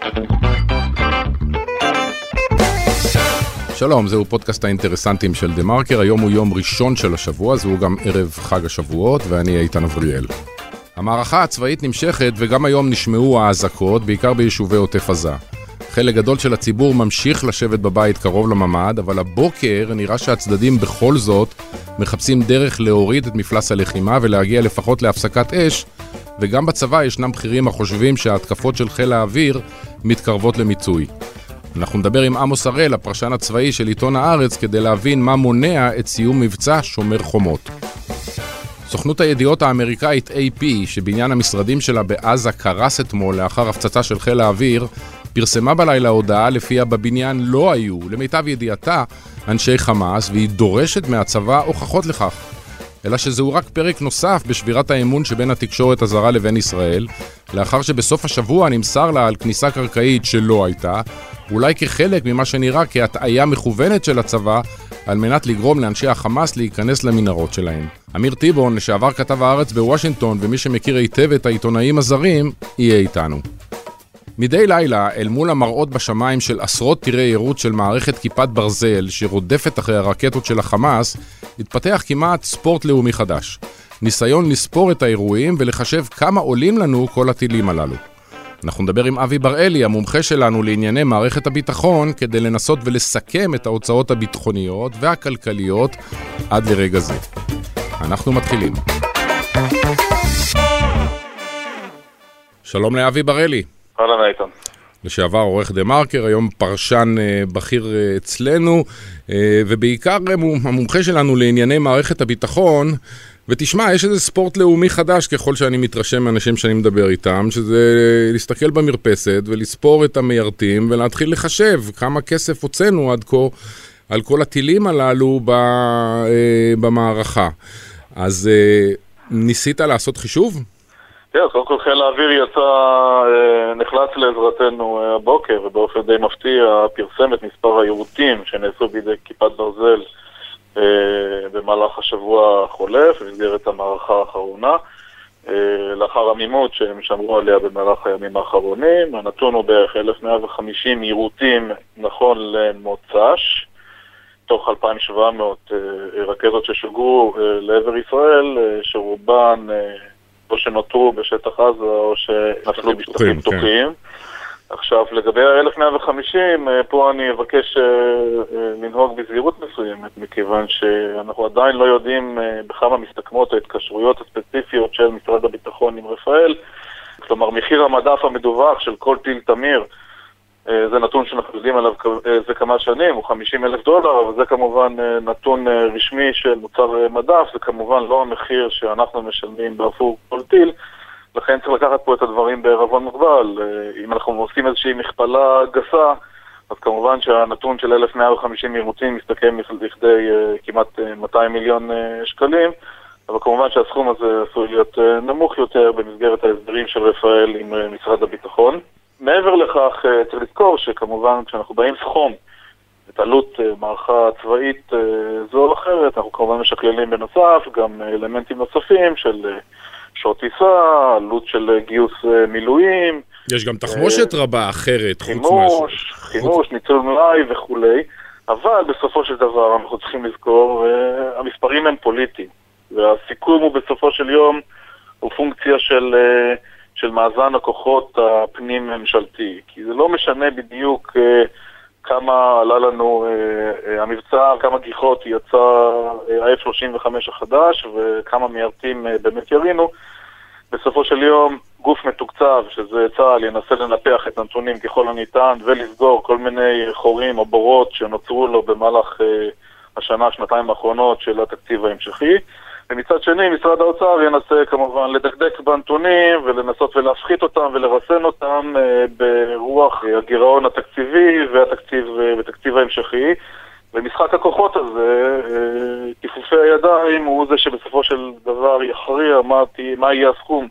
שלום, זהו פודקאסט האינטרסנטים של דה מרקר. היום הוא יום ראשון של השבוע, זהו גם ערב חג השבועות, ואני איתן אבריאל. המערכה הצבאית נמשכת, וגם היום נשמעו האזעקות, בעיקר ביישובי עוטף עזה. חלק גדול של הציבור ממשיך לשבת בבית קרוב לממ"ד, אבל הבוקר נראה שהצדדים בכל זאת מחפשים דרך להוריד את מפלס הלחימה ולהגיע לפחות להפסקת אש, וגם בצבא ישנם בכירים החושבים שההתקפות של חיל האוויר מתקרבות למיצוי. אנחנו נדבר עם עמוס הראל, הפרשן הצבאי של עיתון הארץ, כדי להבין מה מונע את סיום מבצע שומר חומות. סוכנות הידיעות האמריקאית AP, שבעניין המשרדים שלה בעזה קרס אתמול לאחר הפצצה של חיל האוויר, פרסמה בלילה הודעה לפיה בבניין לא היו, למיטב ידיעתה, אנשי חמאס, והיא דורשת מהצבא הוכחות לכך. אלא שזהו רק פרק נוסף בשבירת האמון שבין התקשורת הזרה לבין ישראל, לאחר שבסוף השבוע נמסר לה על כניסה קרקעית שלא הייתה, אולי כחלק ממה שנראה כהטעיה מכוונת של הצבא, על מנת לגרום לאנשי החמאס להיכנס למנהרות שלהם. אמיר טיבון, לשעבר כתב הארץ בוושינגטון, ומי שמכיר היטב את העיתונאים הזרים, יהיה איתנו. מדי לילה, אל מול המראות בשמיים של עשרות טירי יירוט של מערכת כיפת ברזל שרודפת אחרי הרקטות של החמאס, התפתח כמעט ספורט לאומי חדש. ניסיון לספור את האירועים ולחשב כמה עולים לנו כל הטילים הללו. אנחנו נדבר עם אבי בראלי, המומחה שלנו לענייני מערכת הביטחון, כדי לנסות ולסכם את ההוצאות הביטחוניות והכלכליות עד לרגע זה. אנחנו מתחילים. שלום לאבי בראלי. אהלן איתן. לשעבר עורך דה מרקר, היום פרשן בכיר אצלנו, ובעיקר המומחה שלנו לענייני מערכת הביטחון. ותשמע, יש איזה ספורט לאומי חדש ככל שאני מתרשם מאנשים שאני מדבר איתם, שזה להסתכל במרפסת ולספור את המיירטים ולהתחיל לחשב כמה כסף הוצאנו עד כה על כל הטילים הללו במערכה. אז ניסית לעשות חישוב? כן, קודם כל חיל האוויר נחלץ לעזרתנו הבוקר, ובאופן די מפתיע פרסם את מספר היירוטים שנעשו בידי כיפת ברזל במהלך השבוע החולף, במסגרת המערכה האחרונה, לאחר עמימות שהם שמרו עליה במהלך הימים האחרונים. הנתון הוא בערך 1,150 יירוטים נכון למוצ"ש, תוך 2,700 רקטות ששוגרו לעבר ישראל, שרובן או שנותרו בשטח עזה או שנפלו בשטחים פתוחים. עכשיו, לגבי ה-1,150, פה אני אבקש לנהוג בזהירות מסוימת, מכיוון שאנחנו עדיין לא יודעים בכמה מסתכמות ההתקשרויות הספציפיות של משרד הביטחון עם רפאל. כלומר, מחיר המדף המדווח של כל טיל תמיר, זה נתון שאנחנו יודעים עליו זה כמה שנים, הוא $50,000, אבל זה כמובן נתון רשמי של מוצר מדף, זה כמובן לא המחיר שאנחנו משלמים בעבור כל טיל, לכן צריך לקחת פה את הדברים בערבון מוגבל. אם אנחנו עושים איזושהי מכפלה גסה, אז כמובן שהנתון של 1,150 יירוטים מסתכם לכדי כמעט 200 מיליון שקלים, אבל כמובן שהסכום הזה עשוי להיות נמוך יותר במסגרת ההסדרים של רפאל עם משרד הביטחון. מעבר לכך, צריך לזכור שכמובן כשאנחנו באים סכום את עלות מערכה צבאית זו או אחרת, אנחנו כמובן משקללים בנוסף גם אלמנטים נוספים של שעות טיסה, עלות של גיוס מילואים. יש גם תחמושת רבה אחרת. חימוש, ניצול מלאי וכו'. אבל בסופו של דבר אנחנו צריכים לזכור, המספרים הם פוליטיים. והסיכום הוא בסופו של יום הוא פונקציה של מאזן הכוחות הפנים ממשלתי. כי זה לא משנה בדיוק כמה עלה לנו המבצע, כמה גיחות יצא ה-F-35 החדש וכמה מיירטים באמת ירינו. בסופו של יום גוף מתוקצב, שזה צה"ל, ינסה לנתח את הנתונים ככל הניתן ולסגור כל מיני חורים או בורות שנוצרו לו במהלך השנה, שנתיים האחרונות של התקציב ההמשכי. ומצד שני, משרד האוצר ינסה כמובן לדקדק בנתונים ולנסות ולהפחית אותם ולרסן אותם ברוח הגירעון התקציבי ותקציב ההמשכי. ומשחק הכוחות הזה, כיפופי הידיים, הוא זה שבסופו של דבר יכריע מה יהיה הסכום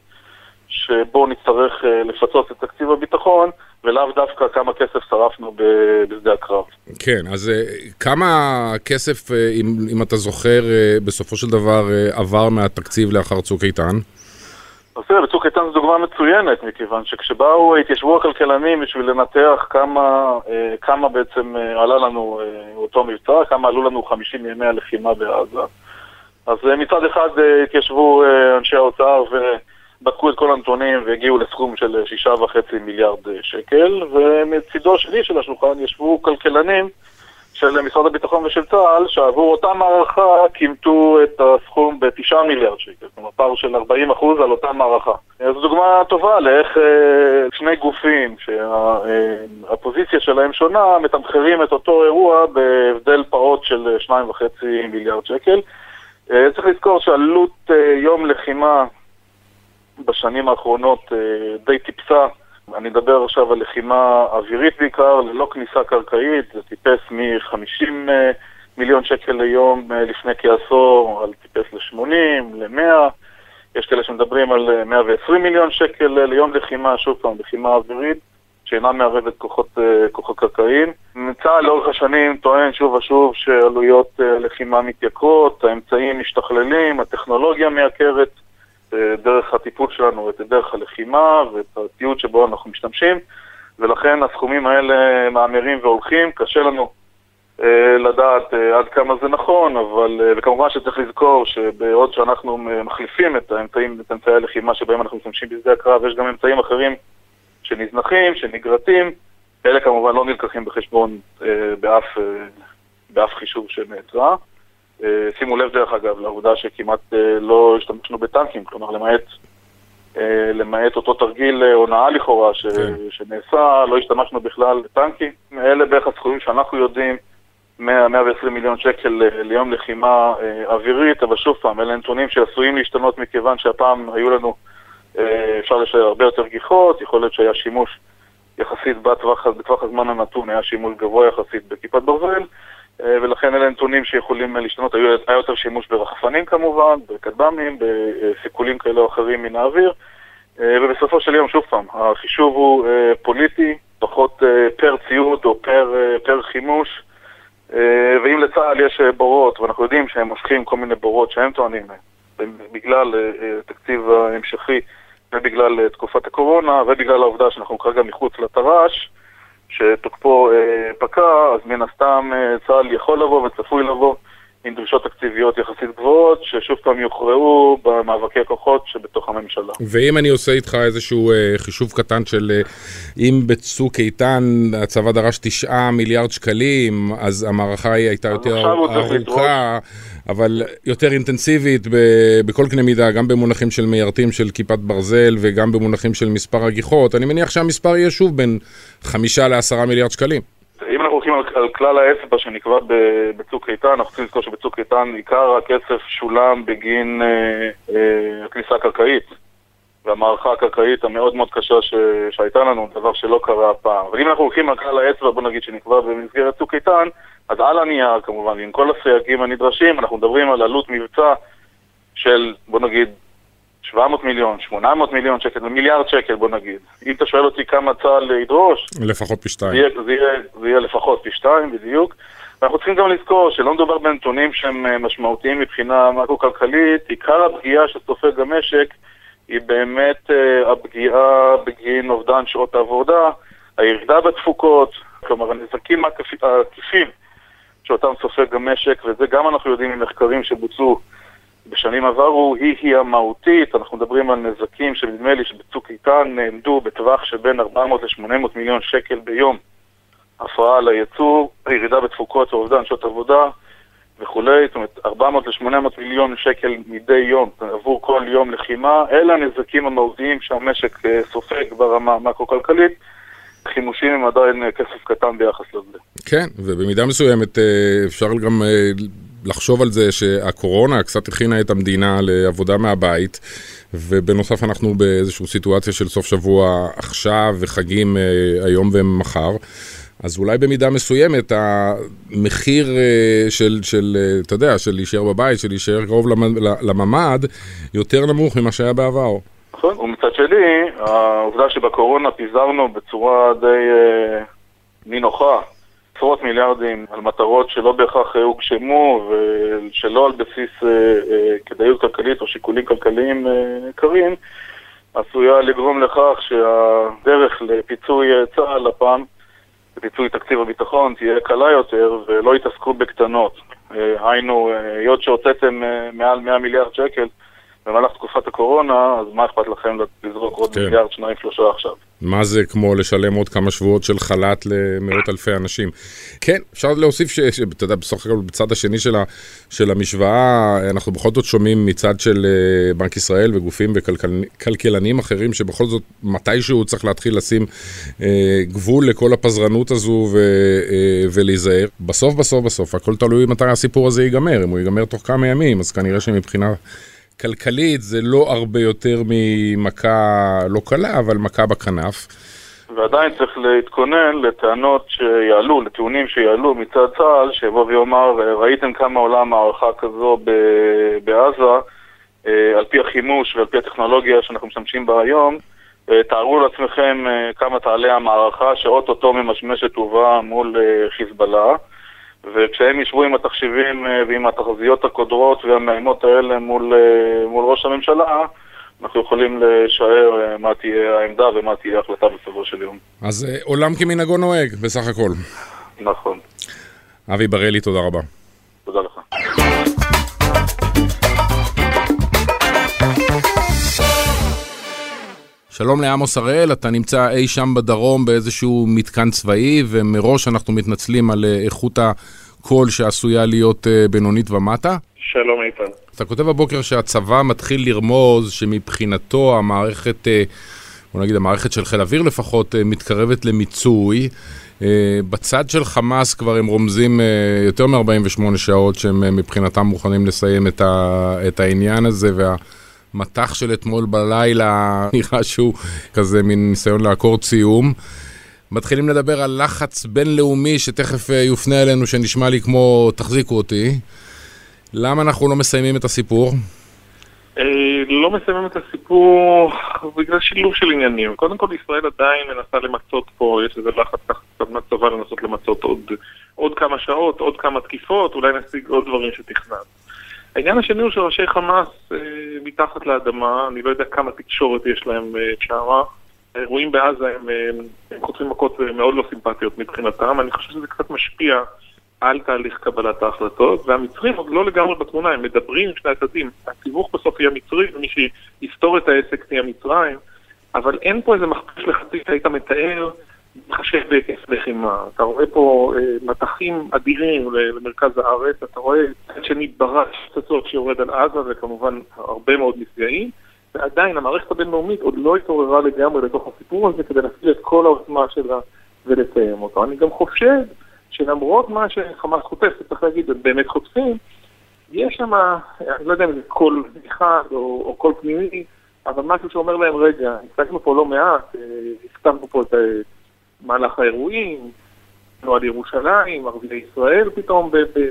שבו נצטרך לפצות את תקציב הביטחון, ולאו דווקא כמה כסף שרפנו בשדה הקרב. כן, אז כמה כסף, אם אתה זוכר, בסופו של דבר עבר מהתקציב לאחר צוק איתן? אז תראה, בצוק איתן זו דוגמה מצוינת, מכיוון שכשבאו התיישבו הכלכלנים בשביל לנתח כמה בעצם עלה לנו אותו מבצע, כמה עלו לנו 50 ימי הלחימה בעזה. אז מצד אחד התיישבו אנשי האוצר ובדקו את כל הנתונים והגיעו לסכום של 6.5 מיליארד שקל, ומצידו שלי של השולחן ישבו כלכלנים של משרד הביטחון ושל צה"ל, שעבור אותה מערכה קימתו את הסכום ב9 מיליארד שקל, כלומר פער של 40% על אותה מערכה. זו דוגמה טובה לאיך שני גופים שהפוזיציה שלהם שונה, מתמחרים את אותו אירוע בהבדל פעוט של 2.5 מיליארד שקל. צריך לזכור שעלות יום לחימה בשנים האחרונות די טיפסה. אני אדבר עכשיו על לחימה אווירית בעיקר, ללא כניסה קרקעית, זה טיפס מ-50 מיליון שקל ליום לפני כעשור, על טיפס ל-80, ל-100, יש כאלה שמדברים על 120 מיליון שקל ליום לחימה, שוב פעם, לחימה אווירית, שאינה מערבת כוחות קרקעיים. צה"ל לאורך השנים טוען שוב ושוב שעלויות לחימה מתייקרות, האמצעים משתכללים, הטכנולוגיה מייקרת, דרך הטיפול שלנו, את דרך הלחימה ואת הציוד שבו אנחנו משתמשים, ולכן הסכומים האלה מאמירים והולכים. קשה לנו לדעת עד כמה זה נכון, אבל וכמובן שצריך לזכור שבעוד שאנחנו מחליפים את אמצעי הלחימה שבהם אנחנו משתמשים בשדה הקרב, יש גם אמצעים אחרים שנזנחים, שנגרטים, אלה כמובן לא נלקחים בחשבון באף חישוב שנעצרה. שימו לב דרך אגב לעובדה שכמעט לא השתמשנו בטנקים, כלומר למעט אותו תרגיל הונאה לכאורה שנעשה, לא השתמשנו בכלל בטנקים. אלה בערך הסכומים שאנחנו יודעים, 120 מיליון שקל ליום לחימה אווירית, אבל שוב פעם, אלה נתונים שעשויים להשתנות מכיוון שהפעם היו לנו, אפשר לשער הרבה יותר גיחות, יכול להיות שהיה שימוש יחסית בטווח הזמן הנתון, היה שימוש גבוה יחסית בכיפת ברזל, ולכן אלה נתונים שיכולים להשתנות. היה יותר שימוש ברחפנים כמובן, בכטב"מים, בסיכולים כאלה או אחרים מן האוויר, ובסופו של יום, שוב פעם, החישוב הוא פוליטי, פחות פר ציוד או פר חימוש, ואם לצה"ל יש בורות, ואנחנו יודעים שהם מושכים כל מיני בורות שהם טוענים, בגלל תקציב ההמשכי ובגלל תקופת הקורונה ובגלל העובדה שאנחנו כרגע מחוץ לתר"ש, שתוקפו פקע, אז מן הסתם צה"ל יכול לבוא וצפוי לבוא עם דרישות תקציביות יחסית גבוהות, ששוב פעם יוכרעו במאבקי הכוחות שבתוך הממשלה. ואם אני עושה איתך איזשהו חישוב קטן של אם בצוק איתן הצבא דרש 9 מיליארד שקלים, אז המערכה הייתה יותר ארוכה, אבל יותר אינטנסיבית בכל קנה מידה, גם במונחים של מיירטים של כיפת ברזל וגם במונחים של מספר הגיחות. אני מניח שהמספר יהיה שוב בין 5 ל-10 מיליארד שקלים. אם אנחנו הולכים על כלל האצבע שנקבע בצוק איתן, אנחנו צריכים לזכור שבצוק איתן עיקר הכסף שולם בגין הכניסה הקרקעית, והמערכה הקרקעית המאוד מאוד קשה שהייתה לנו, דבר שלא קרה הפעם. אבל אם אנחנו הולכים על כלל האצבע, בוא נגיד שנקבע במסגרת צוק איתן, אז על הנייר כמובן, עם כל הסייגים הנדרשים, אנחנו מדברים על עלות מבצע של, בוא נגיד, 700 מיליון, 800 מיליון שקל, מיליארד שקל בוא נגיד. אם אתה שואל אותי כמה צה"ל ידרוש, לפחות פי 2. זה יהיה לפחות פי 2 בדיוק. ואנחנו צריכים גם לזכור שלא מדובר בנתונים שהם משמעותיים מבחינה מקרו-כלכלית. עיקר הפגיעה שסופג המשק היא באמת הפגיעה בגין אובדן שעות העבודה, הירידה בתפוקות, כלומר הנזקים העקיפים שאותם סופג המשק, וזה גם אנחנו יודעים ממחקרים שבוצעו בשנים עברו, היא המהותית. אנחנו מדברים על נזקים שנדמה לי שבצוק איתן נעמדו בטווח שבין 400 ל-800 מיליון שקל ביום. הפרעה לייצור, הירידה בתפוקות ואובדן שעות עבודה וכולי. זאת אומרת, 400 ל-800 מיליון שקל מדי יום עבור כל יום לחימה. אלה הנזקים המהותיים שהמשק סופג ברמה המקרו-כלכלית. חימושים הם עדיין כסף קטן ביחס לזה. כן, ובמידה מסוימת אפשר גם לחשוב על זה שהקורונה קצת הכינה את המדינה לעבודה מהבית, ובנוסף אנחנו באיזושהי סיטואציה של סוף שבוע עכשיו וחגים היום ומחר, אז אולי במידה מסוימת המחיר של אתה יודע, של להישאר בבית, של להישאר קרוב לממד, יותר נמוך ממה שהיה בעבר. נכון, ומצד שני, העובדה שבקורונה פיזרנו בצורה די נינוחה עשרות מיליארדים על מטרות שלא בהכרח הוגשמו ושלא על בסיס כדאיות כלכלית או שיקולים כלכליים קרים, עשויה לגרום לכך שהדרך לפיצוי צה"ל הפעם, לפיצוי תקציב הביטחון, תהיה קלה יותר ולא יתעסקו בקטנות. היינו, היות שהוצאתם מעל 100 מיליארד שקל במהלך תקופת הקורונה, אז מה אכפת לכם לזרוק עוד מיליארד, 2-3 עכשיו? מה זה כמו לשלם עוד כמה שבועות של חל"ת למאות אלפי אנשים? כן, אפשר להוסיף שאתה יודע, בסך הכל בצד השני של המשוואה, אנחנו בכל זאת שומעים מצד של בנק ישראל וגופים וכלכלנים אחרים, שבכל זאת מתישהו צריך להתחיל לשים גבול לכל הפזרנות הזו ולהיזהר. בסוף, הכל תלוי מתי הסיפור הזה ייגמר. אם הוא ייגמר תוך כמה ימים, אז כנראה שמבחינה כלכלית זה לא הרבה יותר ממכה לא קלה, אבל מכה בכנף. ועדיין צריך להתכונן לטענות שיעלו, לטיעונים שיעלו מצד צה"ל, שיבוא ויאמר, ראיתם כמה עולה מערכה כזו בעזה, על פי החימוש ועל פי הטכנולוגיה שאנחנו משתמשים בה היום, תארו לעצמכם כמה תעלה המערכה שאוטוטו ממשמשת ובאה מול חיזבאללה, וכשהם ישבו עם התחשיבים ועם התחזיות הקודרות והמאיימות האלה מול ראש הממשלה, אנחנו יכולים לשער מה תהיה העמדה ומה תהיה ההחלטה בסופו של יום. אז עולם כמנהגו נוהג, בסך הכל. נכון. אבי בראלי, תודה רבה. תודה לך. שלום לעמוס הראל, אתה נמצא אי שם בדרום באיזשהו מתקן צבאי, ומראש אנחנו מתנצלים על איכות הקול שעשויה להיות בינונית ומטה. שלום איתן. אתה כותב בבוקר שהצבא מתחיל לרמוז שמבחינתו המערכת, בוא נגיד המערכת של חיל אוויר לפחות, מתקרבת למיצוי. בצד של חמאס כבר הם רומזים יותר מ-48 שעות שהם מבחינתם מוכנים לסיים את העניין הזה, מתח של אתמול בלילה נראה שהוא כזה מין ניסיון לעקור ציום. מתחילים לדבר על לחץ בינלאומי שתכף יופנה אלינו, שנשמע לי כמו תחזיקו אותי. למה אנחנו לא מסיימים את הסיפור? לא מסיימים את הסיפור בגלל שילוב של עניינים. קודם כל ישראל עדיין מנסה למצות פה, יש איזה לחץ תחת מהצבא לנסות למצות עוד כמה שעות, עוד כמה תקיפות, אולי נשיג עוד דברים שתכנן. העניין השני הוא שראשי חמאס מתחת לאדמה, אני לא יודע כמה תקשורת יש להם שמה. האירועים בעזה הם חוטפים מכות מאוד לא סימפטיות מבחינתם. אני חושב שזה קצת משפיע על תהליך קבלת ההחלטות, והמצרים עוד לא לגמרי בתמונה, הם מדברים שני הצדדים. התיווך בסוף יהיה מצרי, ומי שיפתור את העסק תהיה מצרים, אבל אין פה איזה מכפש לחצי שהיית מתאר, מתחשב בהיקף לחימה. אתה רואה פה מתחים אדירים למרכז הארץ, אתה רואה את שני ברש פצצות שיורד על עזה, וכמובן הרבה מאוד נפגעים, ועדיין המערכת הבינלאומית עוד לא התעוררה לגמרי לתוך הסיפור הזה, כדי להפעיל את כל העוצמה שלה ולסיים אותו. אני גם חושב שלמרות מה שחמאס חוטף, צריך להגיד, הם באמת חוטפים, יש שם, אני לא יודע אם זה קול אחד או קול פנימי, אבל משהו שאומר להם, רגע, הצגנו פה לא מעט, הכתבנו פה את מהלך האירועים, על ירושלים, ערביי ישראל פתאום,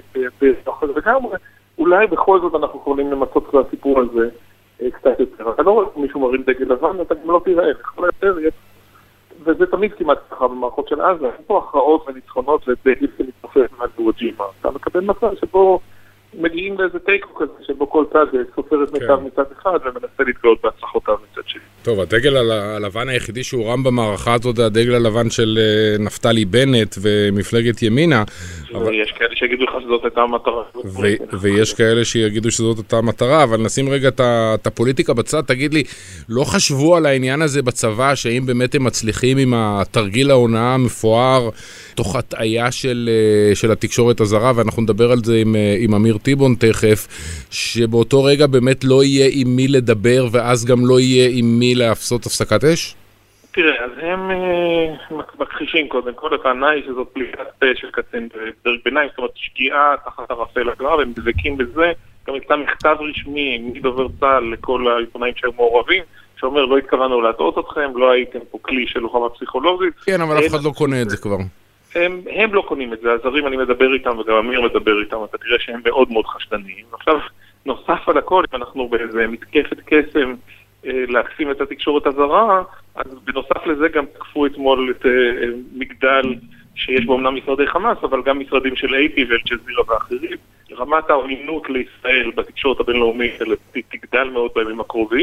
לגמרי, אולי בכל זאת אנחנו יכולים למצות את הסיפור הזה קצת יותר. אתה לא רואה מישהו מרים דגל לבן, אתה גם לא תראה, לכל היותר יש, וזה תמיד כמעט ככה במערכות של עזה, אין פה הכרעות וניצחונות ודגל שמתנופף מהדורג'ימה. אתה מקבל מצב שבו מגיעים לאיזה טייקו כזה, שבו כל צד סופר את מיטב מצד אחד ומנסה להתגאות בהצלחותיו מצד שני. טוב, הדגל הלבן היחידי שהוא רם במערכה הזאת, הדגל הלבן של נפתלי בנט ומפלגת ימינה. יש כאלה שיגידו לך שזאת הייתה המטרה. ויש כאלה שיגידו שזאת הייתה המטרה, אבל נשים רגע את הפוליטיקה בצד. תגיד לי, לא חשבו על העניין הזה בצבא, שאם באמת הם מצליחים עם התרגיל ההונאה המפואר, תוך הטעיה של התקשורת הזרה, ואנחנו נדבר על זה עם אמיר טיבון תכף, שבאותו רגע באמת לא יהיה עם מי לדבר, ואז גם לא יהיה עם מי להפסות הפסקת אש? תראה, אז הם מכחישים קודם כל, הטענה היא שזאת פליטת פה של קצין בדרג ביניים, זאת אומרת שגיאה תחת הרפל הגרב, הם דבקים בזה, גם יצא מכתב רשמי מדובר צה"ל לכל העיתונאים שהיו מעורבים, שאומר לא התכוונו להטעות אתכם, לא הייתם פה כלי של לוחמה פסיכולוגית. כן, אבל אף אחד לא קונה את זה כבר. הם לא קונים את זה, הזרים אני מדבר איתם וגם אמיר מדבר איתם, אתה תראה שהם מאוד מאוד חשדניים. עכשיו, נוסף על הכל, אם אנחנו באיזה מתקפת קסם להקסים את התקשורת הזרה, אז בנוסף לזה גם תקפו אתמול את מגדל שיש בו אמנם משרדי חמאס, אבל גם משרדים של AP ואל-ג'זירה ואחרים. רמת העוינות לישראל בתקשורת הבינלאומית תגדל מאוד בימים הקרובים,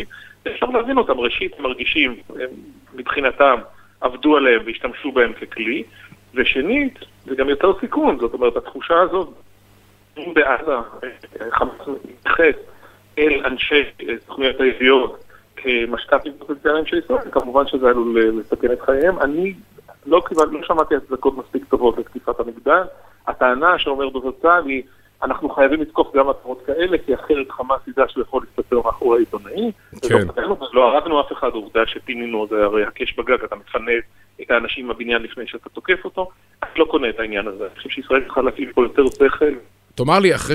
אפשר להבין אותם. ראשית, מרגישים, מבחינתם, עבדו עליהם והשתמשו בהם ככלי, ושנית, זה גם יותר סיכון. זאת אומרת, התחושה הזאת, אם בעזה חמאס מתייחס אל אנשי סוכנויות הידיעות כמשת"פים פוטנציאליים של ישראל, כמובן שזה עלול לסכן את חייהם. אני לא שמעתי הצדקות מספיק טובות לתקיפת המגדל. הטענה שאומר דובר צה"ל היא, אנחנו חייבים לתקוף גם מטרות כאלה, כי אחרת חמאס ידע שהוא יכול להסתתר מאחורי העיתונאי. לא הרגנו אף אחד, עובדה שפינינו, זה הרי הקש בגג, אתה מפנה את האנשים בבניין לפני שאתה תוקף אותו. אני לא קונה את העניין הזה. אני חושב שישראל צריכה להפעיל פה יותר שכל. תאמר לי, אחרי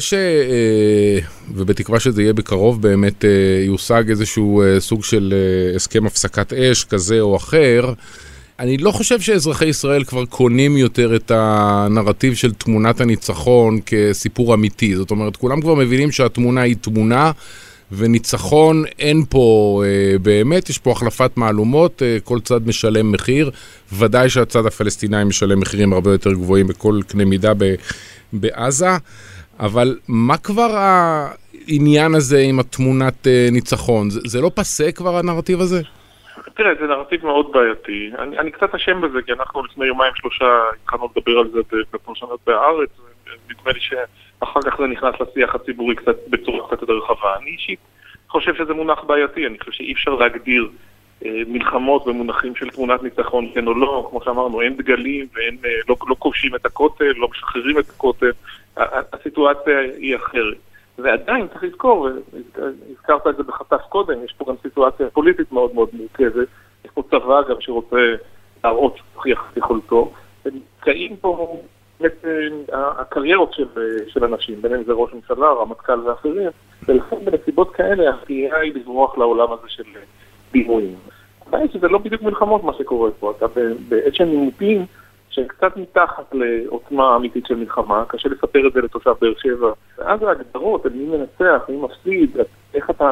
ובתקווה שזה יהיה בקרוב, באמת יושג איזשהו סוג של הסכם הפסקת אש כזה או אחר, אני לא חושב שאזרחי ישראל כבר קונים יותר את הנרטיב של תמונת הניצחון כסיפור אמיתי. זאת אומרת, כולם כבר מבינים שהתמונה היא תמונה, וניצחון אין פה באמת, יש פה החלפת מעלומות, כל צד משלם מחיר, ודאי שהצד הפלסטיני משלם מחירים הרבה יותר גבוהים בכל קנה מידה בעזה, אבל מה כבר העניין הזה עם התמונת ניצחון? זה לא פסק כבר הנרטיב הזה? תראה, זה נרטיב מאוד בעייתי. אני קצת אשם בזה, כי אנחנו לפני יומיים שלושה התחלנו לדבר על זה בפרשנות בהארץ, ונדמה לי שאחר כך זה נכנס לשיח הציבורי קצת בצורה קצת יותר רחבה. אני אישית חושב שזה מונח בעייתי, אני חושב שאי אפשר להגדיר מלחמות במונחים של תמונת ניצחון, כן או לא, כמו שאמרנו, אין דגלים ואין, לא כובשים את הכותל, לא משחררים את הכותל, הסיטואציה היא אחרת. ועדיין צריך לזכור, הזכרת את זה בחטף קודם, יש פה גם סיטואציה פוליטית מאוד מאוד מורכבת, יש פה צבא גם שרוצה להראות שצריך יכולתו, ונתקעים פה את הקריירות של אנשים, ביניהם זה ראש ממשלה, רמטכ"ל ואחרים, ולכן בנסיבות כאלה הפגיעה היא לברוח לעולם הזה של דימויים. הבעיה שזה לא בדיוק מלחמות מה שקורה פה, אתה באיזשהם נימותים שקצת מתחת לעוצמה אמיתית של מלחמה, קשה לספר את זה לתושב באר שבע. ואז ההגדרות, מי מנצח, מי מפסיד, איך אתה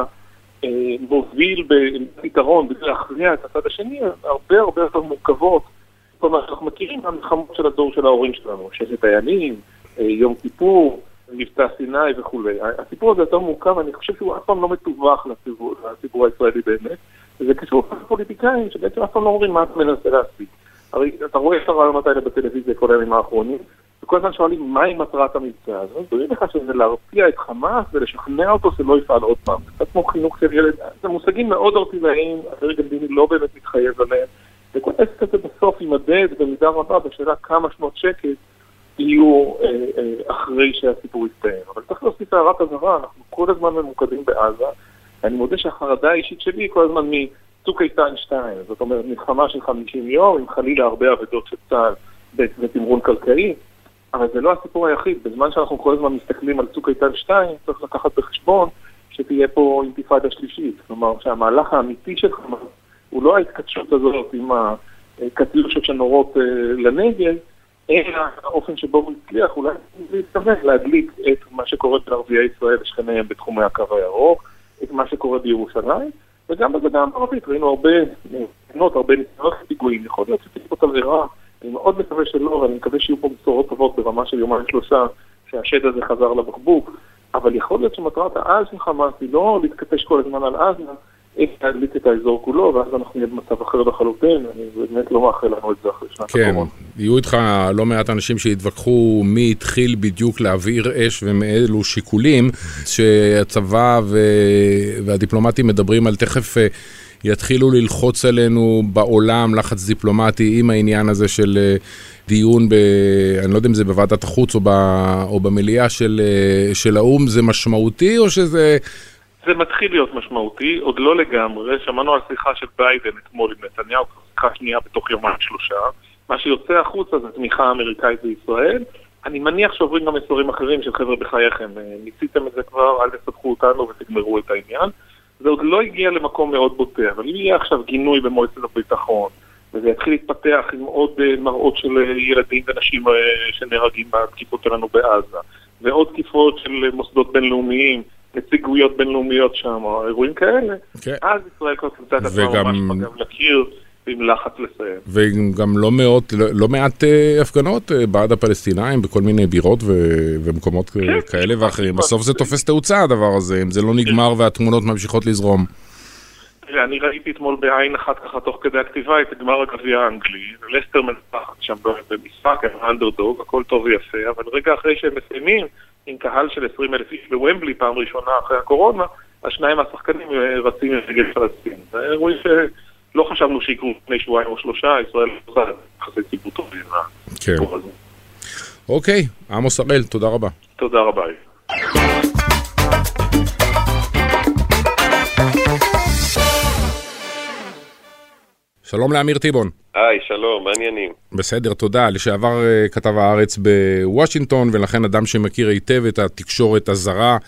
מוביל בפתרון, בגלל להכריע את הצד השני, הרבה הרבה יותר מורכבות. זאת אומרת, אנחנו מכירים המלחמות של הדור של ההורים שלנו, ששת הימים, יום כיפור, מבצע סיני וכו'. הסיפור הזה יותר מורכב, אני חושב שהוא אף פעם לא מתווך לציבור הישראלי באמת, וזה קשור לפוליטיקאים שבעצם אף פעם לא אומרים מה אתה מנסה להשיג. הרי אתה רואה את הרעיונות האלה בטלוויזיה כל הימים האחרונים, וכל הזמן שואלים מהי מטרת המבצע הזה, דברים לך שזה להרתיע את חמאס ולשכנע אותו שלא יפעל עוד פעם. קצת כמו חינוך של ילד, זה מושגים מאוד ארטילאיים, הדרג המדיני לא באמת מתחייב עליהם, וכל עסק הזה בסוף יימדד במידה רבה בשאלה כמה שנות שקט יהיו אחרי שהסיפור יסתיים. אבל צריך להוסיף הערת אזהרה, אנחנו כל הזמן ממוקדים בעזה, אני מודה שהחרדה האישית שלי כל הזמן צוק איתן 2, זאת אומרת מלחמה של 50 יום, עם חלילה הרבה עבודות של צה"ל בתמרון קרקעי, אבל זה לא הסיפור היחיד. בזמן שאנחנו כל הזמן מסתכלים על צוק איתן 2, צריך לקחת בחשבון שתהיה פה אינתיפאדה שלישית. כלומר, שהמהלך האמיתי של חמאס הוא לא ההתכתשות הזאת עם הקטיושות שנורות לנגב, אלא האופן שבו הוא הצליח אולי להתכוון להדליק את מה שקורה בערביי ישראל לשכניהם בתחומי הקו הירוק, את מה שקורה בירושלים, וגם בגדה המערבית ראינו הרבה ניסיונות פיגועים, יכול להיות שתהיה פה תבערה, אני מאוד מקווה שלא, ואני מקווה שיהיו פה בשורות טובות ברמה של יומיים שלושה, שהשד הזה חזר לבקבוק, אבל יכול להיות שמטרת העל של חמאס היא לא להתכתש כל הזמן על עזה, איך להדליק את האזור כולו, ואז אנחנו נהיה במצב אחר לחלוטין, אני באמת לא מאחל לנו את זה אחרי שנת הקורונה. כן, יהיו איתך לא מעט אנשים שהתווכחו מי התחיל בדיוק להבעיר אש ומאלו שיקולים, שהצבא והדיפלומטים מדברים על תכף יתחילו ללחוץ עלינו בעולם לחץ דיפלומטי עם העניין הזה של דיון, אני לא יודע אם זה בוועדת החוץ או במליאה של האום, זה משמעותי או שזה... זה מתחיל להיות משמעותי, עוד לא לגמרי, שמענו על שיחה של ביידן אתמול עם נתניהו, שיחה שנייה בתוך יומיים שלושה, מה שיוצא החוצה זה תמיכה אמריקאית בישראל, אני מניח שעוברים גם מסורים אחרים של חבר'ה בחייכם, ניסיתם את זה כבר, אל תספחו אותנו ותגמרו את העניין, זה עוד לא הגיע למקום מאוד בוטה, אבל אם יהיה עכשיו גינוי במועצת הביטחון, וזה יתחיל להתפתח עם עוד מראות של ילדים ונשים שנהרגים בתקיפות שלנו בעזה, ועוד תקיפות של מוסדות בינלאומיים, נציגויות בינלאומיות שם, אירועים כאלה, אז ישראל כבר תמצא את עצמה ממש גם להכיר עם לחץ לסיים. וגם לא מעט הפגנות בעד הפלסטינאים בכל מיני בירות ומקומות כאלה ואחרים. בסוף זה תופס תאוצה הדבר הזה, אם זה לא נגמר והתמונות ממשיכות לזרום. אני ראיתי אתמול בעין אחת ככה תוך כדי הכתיבה את גמר הגביע האנגלי, לסטר מנצחת שם במשחק, הם אנדרדוג, הכל טוב ויפה, אבל רגע אחרי שהם מסיימים, עם קהל של 20,000 איש בוומבלי, פעם ראשונה אחרי הקורונה, השניים מהשחקנים רצים רגל פלסטין. זה אירועים שלא חשבנו שיקרו לפני שבועיים או שלושה, ישראל לא עושה יחסי ציבור טובים. כן. אוקיי, עמוס הראל, תודה רבה. תודה רבה. שלום לאמיר טיבון. היי, שלום, מעניינים. בסדר, תודה. לשעבר כתב הארץ בוושינגטון, ולכן אדם שמכיר היטב את התקשורת הזרה,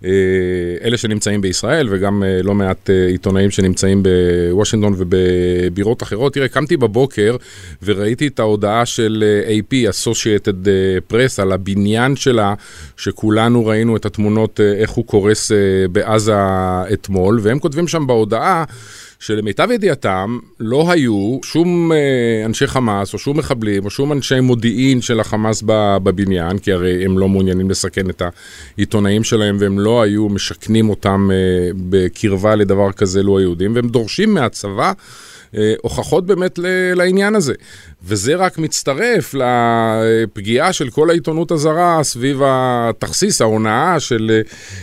אלה שנמצאים בישראל, וגם לא מעט עיתונאים שנמצאים בוושינגטון ובבירות אחרות. תראה, קמתי בבוקר וראיתי את ההודעה של AP, Associated Press, על הבניין שלה, שכולנו ראינו את התמונות, איך הוא קורס בעזה אתמול, והם כותבים שם בהודעה, שלמיטב ידיעתם לא היו שום אנשי חמאס או שום מחבלים או שום אנשי מודיעין של החמאס בבניין, כי הרי הם לא מעוניינים לסכן את העיתונאים שלהם, והם לא היו משכנים אותם בקרבה לדבר כזה לא היהודים, והם דורשים מהצבא הוכחות באמת לעניין הזה. וזה רק מצטרף לפגיעה של כל העיתונות הזרה סביב התכסיס, ההונאה של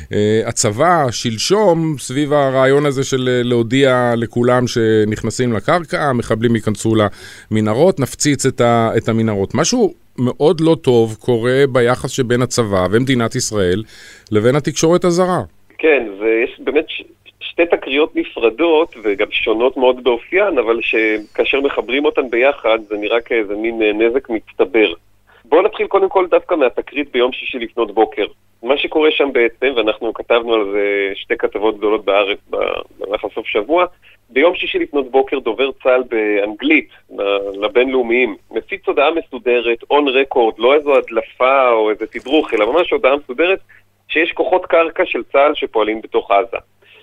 הצבא, שלשום, סביב הרעיון הזה של להודיע לכולם שנכנסים לקרקע, מחבלים ייכנסו למנהרות, נפציץ את המנהרות. משהו מאוד לא טוב קורה ביחס שבין הצבא ומדינת ישראל לבין התקשורת הזרה. כן, ויש באמת שתי תקריות נפרדות וגם שונות מאוד באופיין, אבל שכאשר מחברים אותן ביחד זה נראה כאיזה מין נזק מצטבר. בואו נתחיל קודם כל דווקא מהתקרית ביום שישי לפנות בוקר. מה שקורה שם בעצם, ואנחנו כתבנו על זה שתי כתבות גדולות בארץ במהלך הסוף שבוע, ביום שישי לפנות בוקר דובר צה"ל באנגלית לבינלאומיים, מפיץ הודעה מסודרת, on record, לא איזו הדלפה או איזה תדרוך, אלא ממש הודעה מסודרת שיש כוחות קרקע של צה"ל שפועלים בתוך עזה.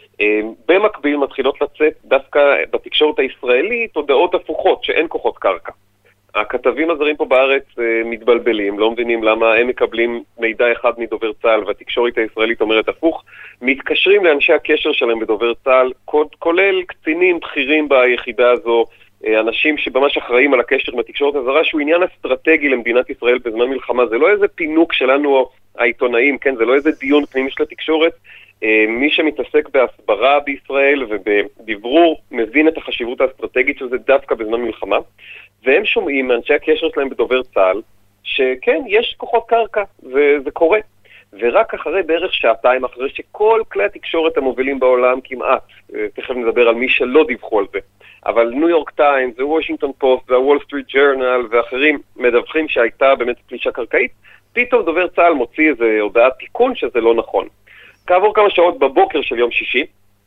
במקביל מתחילות לצאת דווקא בתקשורת הישראלית הודעות הפוכות שאין כוחות קרקע. הכתבים הזרים פה בארץ מתבלבלים, לא מבינים למה הם מקבלים מידע אחד מדובר צה"ל והתקשורת הישראלית אומרת הפוך, מתקשרים לאנשי הקשר שלהם בדובר צה"ל, כולל קצינים בכירים ביחידה הזו, אנשים שממש אחראים על הקשר עם התקשורת הזרה, שהוא עניין אסטרטגי למדינת ישראל בזמן מלחמה, זה לא איזה פינוק שלנו העיתונאים, כן? זה לא איזה דיון פנימי של התקשורת, מי שמתעסק בהסברה בישראל ובדברור מבין את החשיבות האסטרטגית של זה דווקא בזמן מלחמה, והם שומעים מאנשי הקשר שלהם בדובר צה"ל שכן, יש כוחות קרקע, וזה קורה. ורק אחרי בערך שעתיים, אחרי שכל כלי התקשורת המובילים בעולם כמעט, תכף נדבר על מי שלא דיווחו על זה, אבל ניו יורק טיימס, וושינגטון פוסט, והוול סטריט ג'ורנל ואחרים מדווחים שהייתה באמת פלישה קרקעית, פתאום דובר צה"ל מוציא איזה הודעת תיקון שזה לא נכון. כעבור כמה שעות בבוקר של יום שישי,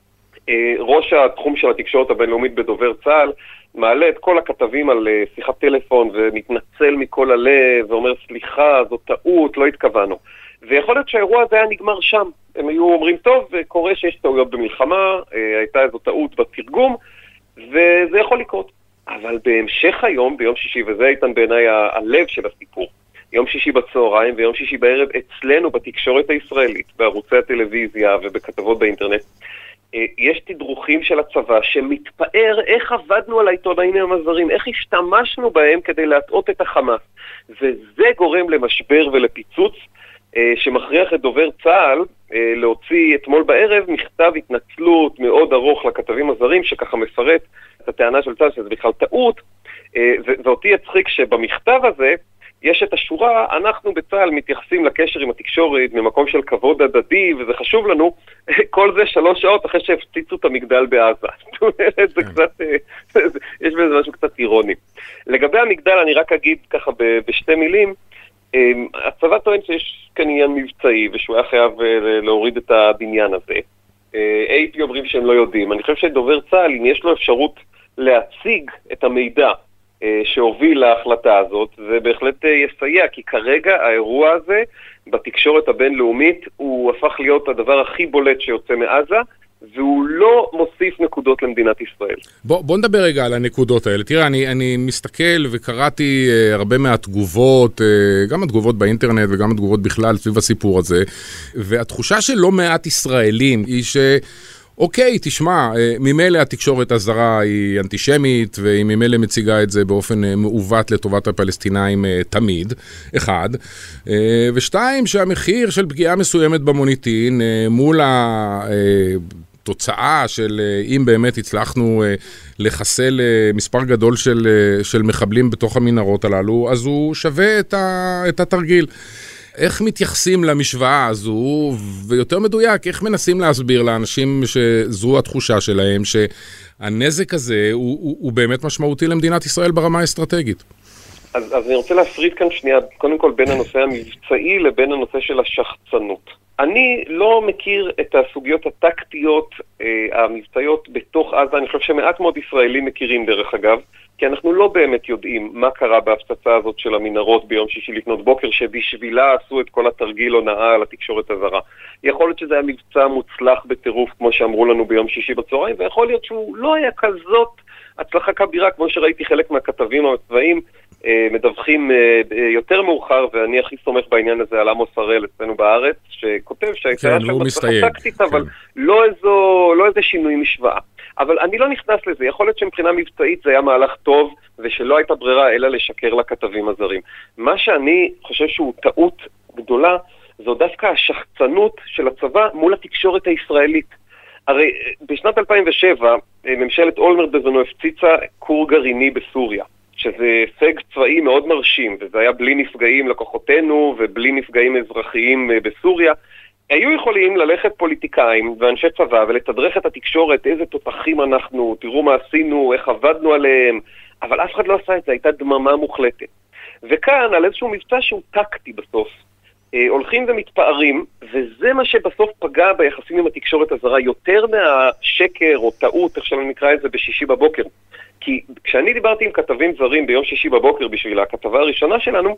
ראש התחום של התקשורת הבינלאומית בדובר צה"ל מעלה את כל הכתבים על שיחת טלפון ומתנצל מכל הלב ואומר סליחה, זו טעות, לא התכוונו. ויכול להיות שהאירוע הזה היה נגמר שם. הם היו אומרים טוב, וקורה שיש טעויות במלחמה, הייתה איזו טעות בתרגום, וזה יכול לקרות. אבל בהמשך היום, ביום שישי, וזה איתן בעיניי הלב של הסיפור, יום שישי בצהריים ויום שישי בערב אצלנו בתקשורת הישראלית, בערוצי הטלוויזיה ובכתבות באינטרנט, יש תדרוכים של הצבא שמתפאר איך עבדנו על העיתונאים הזרים, איך השתמשנו בהם כדי להטעות את החמאס. וזה גורם למשבר ולפיצוץ שמכריח את דובר צה"ל להוציא אתמול בערב מכתב התנצלות מאוד ארוך לכתבים הזרים, שככה מפרט את הטענה של צה"ל שזה בכלל טעות, ואותי יצחיק שבמכתב הזה יש את השורה, אנחנו בצה"ל מתייחסים לקשר עם התקשורת ממקום של כבוד הדדי, וזה חשוב לנו, כל זה 3 שעות אחרי שהפציצו את המגדל בעזה. זה קצת, יש בזה משהו קצת אירוני. לגבי המגדל אני רק אגיד ככה בשתי מילים, הצבא טוען שיש כאן עניין מבצעי, ושהוא היה חייב להוריד את הבניין הזה. AP אומרים שהם לא יודעים. אני חושב שדובר צה"ל, אם יש לו אפשרות להציג את המידע, שהוביל להחלטה הזאת, זה בהחלט יסייע, כי כרגע האירוע הזה בתקשורת הבינלאומית הוא הפך להיות הדבר הכי בולט שיוצא מעזה, והוא לא מוסיף נקודות למדינת ישראל. בוא נדבר רגע על הנקודות האלה. תראה, אני מסתכל וקראתי הרבה מהתגובות, גם התגובות באינטרנט וגם התגובות בכלל סביב הסיפור הזה, והתחושה של לא מעט ישראלים היא אוקיי, תשמע, ממילא התקשורת הזרה היא אנטישמית, והיא ממילא מציגה את זה באופן מעוות לטובת הפלסטינאים תמיד, אחד. ושתיים, שהמחיר של פגיעה מסוימת במוניטין, מול התוצאה של אם באמת הצלחנו לחסל מספר גדול של מחבלים בתוך המנהרות הללו, אז הוא שווה את התרגיל. איך מתייחסים למשוואה הזו, ויותר מדויק, איך מנסים להסביר לאנשים שזו התחושה שלהם, שהנזק הזה הוא באמת משמעותי למדינת ישראל ברמה האסטרטגית? אז אני רוצה להפריד כאן שנייה, קודם כל בין הנושא המבצעי לבין הנושא של השחצנות. אני לא מכיר את הסוגיות הטקטיות המבצעיות בתוך עזה, אני חושב שמעט מאוד ישראלים מכירים דרך אגב, כי אנחנו לא באמת יודעים מה קרה בהפצצה הזאת של המנהרות ביום שישי לפנות בוקר, שבשבילה עשו את כל התרגיל הונאה על התקשורת הזרה. יכול להיות שזה היה מבצע מוצלח בטירוף, כמו שאמרו לנו ביום שישי בצהריים, ויכול להיות שהוא לא היה כזאת הצלחה כבירה, כמו שראיתי חלק מהכתבים הצבאיים מדווחים יותר מאוחר, ואני הכי סומך בעניין הזה על עמוס הראל אצלנו בארץ, שכותב שהייתה שם הצלחה טקטית, אבל לא איזה שינוי משוואה. אבל אני לא נכנס לזה, יכול להיות שמבחינה מבצעית זה היה מהלך טוב, ושלא הייתה ברירה אלא לשקר לכתבים הזרים. מה שאני חושב שהוא טעות גדולה, זו דווקא השחצנות של הצבא מול התקשורת הישראלית. הרי בשנת 2007, ממשלת אולמרט בזמנו הפציצה כור גרעיני בסוריה, שזה הישג צבאי מאוד מרשים, וזה היה בלי נפגעים לכוחותינו, ובלי נפגעים אזרחיים בסוריה. היו יכולים ללכת פוליטיקאים ואנשי צבא ולתדרך את התקשורת, איזה תותחים אנחנו, תראו מה עשינו, איך עבדנו עליהם, אבל אף אחד לא עשה את זה, הייתה דממה מוחלטת. וכאן, על איזשהו מבצע שהוא טקטי בסוף, הולכים ומתפארים, וזה מה שבסוף פגע ביחסים עם התקשורת הזרה, יותר מהשקר או טעות, איך שלא נקרא את זה בשישי בבוקר. כי כשאני דיברתי עם כתבים זרים ביום שישי בבוקר בשביל הכתבה הראשונה שלנו,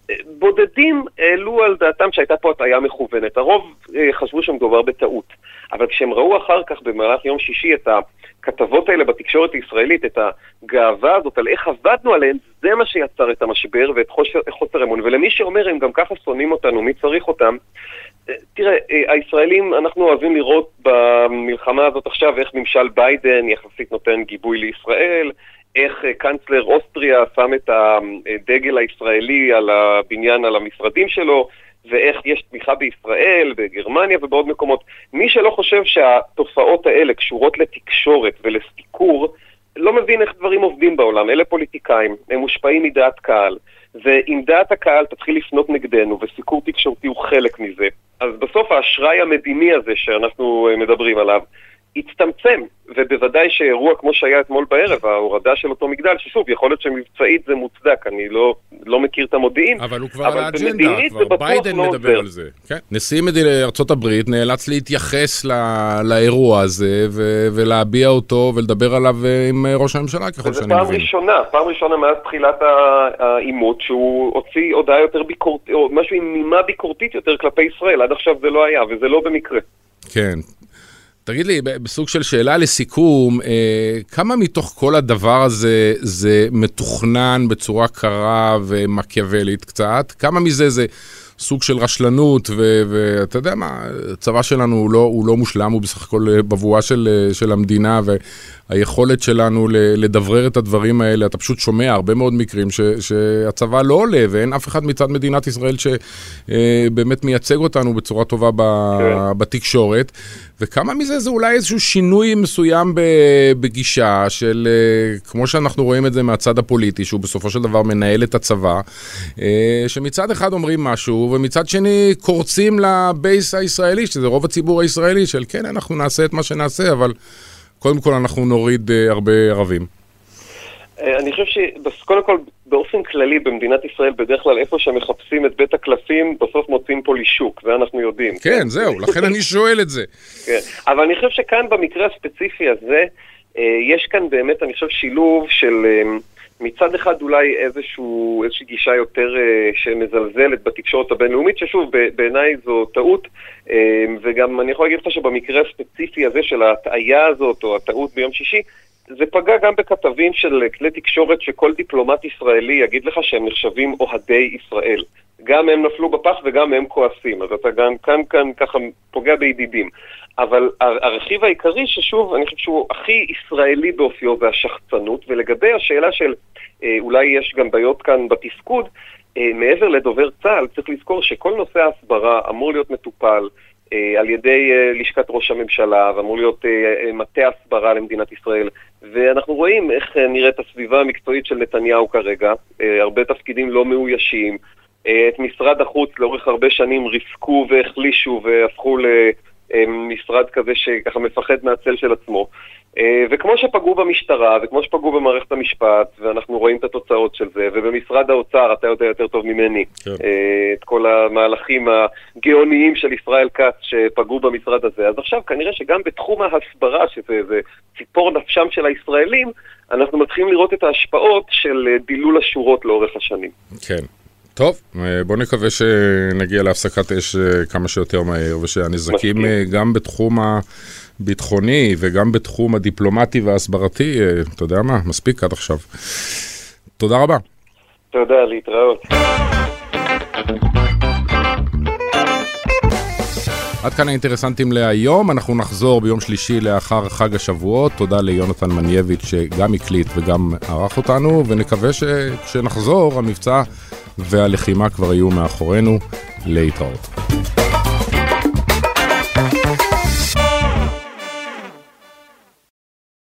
בודדים העלו על דעתם שהייתה פה הטעיה מכוונת. הרוב חשבו שמדובר בטעות. אבל כשהם ראו אחר כך במהלך יום שישי את הכתבות האלה בתקשורת הישראלית, את הגאווה הזאת על איך עבדנו עליהם, זה מה שיצר את המשבר ואת חוסר אמון. ולמי שאומר הם גם ככה שונאים אותנו, מי צריך אותם? תראה, הישראלים, אנחנו אוהבים לראות במלחמה הזאת עכשיו איך ממשל ביידן יחסית נותן גיבוי לישראל, איך קנצלר אוסטריה שם את הדגל הישראלי על הבניין, על המשרדים שלו, ואיך יש תמיכה בישראל, בגרמניה ובעוד מקומות. מי שלא חושב שהתופעות האלה קשורות לתקשורת ולסתיקור, לא מבין איך דברים עובדים בעולם. אלה פוליטיקאים, הם מושפעים מדעת קהל, ואם דעת הקהל תתחיל לפנות נגדנו, וסיקור תקשורתי הוא חלק מזה, אז בסוף האשראי המדיני הזה שאנחנו מדברים עליו, הצטמצם, ובוודאי שאירוע כמו שהיה אתמול בערב, ההורדה של אותו מגדל, ששוב, יכול להיות שמבצעית זה מוצדק, אני לא מכיר את המודיעין, אבל הוא כבר על האג'נדה, כבר ביידן מדבר על זה. כן. נשיא ארצות הברית נאלץ להתייחס לאירוע הזה, ולהביע אותו ולדבר עליו עם ראש הממשלה, ככל שאני מבין. פעם ראשונה מאז תחילת העימות, שהוא הוציא הודעה יותר ביקורתית, או משהו עם נימה ביקורתית יותר כלפי ישראל, עד עכשיו זה לא היה, וזה לא במקרה. כן. תגיד לי, בסוג של שאלה לסיכום, כמה מתוך כל הדבר הזה זה מתוכנן בצורה קרה ומקיאבלית קצת? כמה מזה זה סוג של רשלנות, ואתה יודע מה, הצבא שלנו הוא לא מושלם, הוא בסך הכל בבואה של המדינה, והיכולת שלנו לדברר את הדברים האלה, אתה פשוט שומע הרבה מאוד מקרים שהצבא לא עולה, ואין אף אחד מצד מדינת ישראל שבאמת מייצג אותנו בצורה טובה בתקשורת, וכמה מזה זה אולי איזשהו שינוי מסוים בגישה של, כמו שאנחנו רואים את זה מהצד הפוליטי, שהוא בסופו של דבר מנהל את הצבא, שמצד אחד אומרים משהו, ומצד שני קורצים לבייס הישראלי, שזה רוב הציבור הישראלי, של כן, אנחנו נעשה את מה שנעשה, אבל קודם כל אנחנו נוריד הרבה ערבים. אני חושב שקודם כל, באופן כללי במדינת ישראל, בדרך כלל איפה שמחפשים את בית הקלפים, בסוף מוצאים פה לישוק, זה אנחנו יודעים. כן, זהו, לכן אני שואל את זה. כן, אבל אני חושב שכאן במקרה הספציפי הזה, יש כאן באמת, אני חושב, שילוב של מצד אחד אולי איזושהי גישה יותר שמזלזלת בתקשורת הבינלאומית, ששוב, בעיניי זו טעות, וגם אני יכול להגיד לך שבמקרה הספציפי הזה של ההטעיה הזאת, או הטעות ביום שישי, זה פגע גם בכתבים של כלי תקשורת שכל דיפלומט ישראלי יגיד לך שהם נחשבים אוהדי ישראל. גם הם נפלו בפח וגם הם כועסים, אז אתה גם כאן ככה פוגע בידידים. אבל הרכיב העיקרי ששוב, אני חושב שהוא הכי ישראלי באופיו והשחצנות, ולגבי השאלה של אולי יש גם בעיות כאן בתפקוד, מעבר לדובר צה"ל, צריך לזכור שכל נושא ההסברה אמור להיות מטופל על ידי לשכת ראש הממשלה, ואמור להיות מטה הסברה למדינת ישראל, ואנחנו רואים איך נראית הסביבה המקצועית של נתניהו כרגע, הרבה תפקידים לא מאוישים, את משרד החוץ לאורך הרבה שנים ריסקו והחלישו והפכו למשרד כזה שככה מפחד מהצל של עצמו. וכמו שפגעו במשטרה, וכמו שפגעו במערכת המשפט, ואנחנו רואים את התוצאות של זה, ובמשרד האוצר, אתה יודע יותר טוב ממני, את כל המהלכים הגאוניים של ישראל כץ שפגעו במשרד הזה. אז עכשיו כנראה שגם בתחום ההסברה, שזה ציפור נפשם של הישראלים, אנחנו מתחילים לראות את ההשפעות של דילול השורות לאורך השנים. כן. טוב, בוא נקווה שנגיע להפסקת אש כמה שיותר מהר, ושהנזקים גם בתחום הביטחוני וגם בתחום הדיפלומטי וההסברתי, אתה יודע מה, מספיק עד עכשיו. תודה רבה. תודה, להתראות. עד כאן האינטרסנטים להיום, אנחנו נחזור ביום שלישי לאחר חג השבועות, תודה ליונתן מנייביץ' שגם הקליט וגם ערך אותנו, ונקווה שכשנחזור המבצע והלחימה כבר יהיו מאחורינו. להתראות.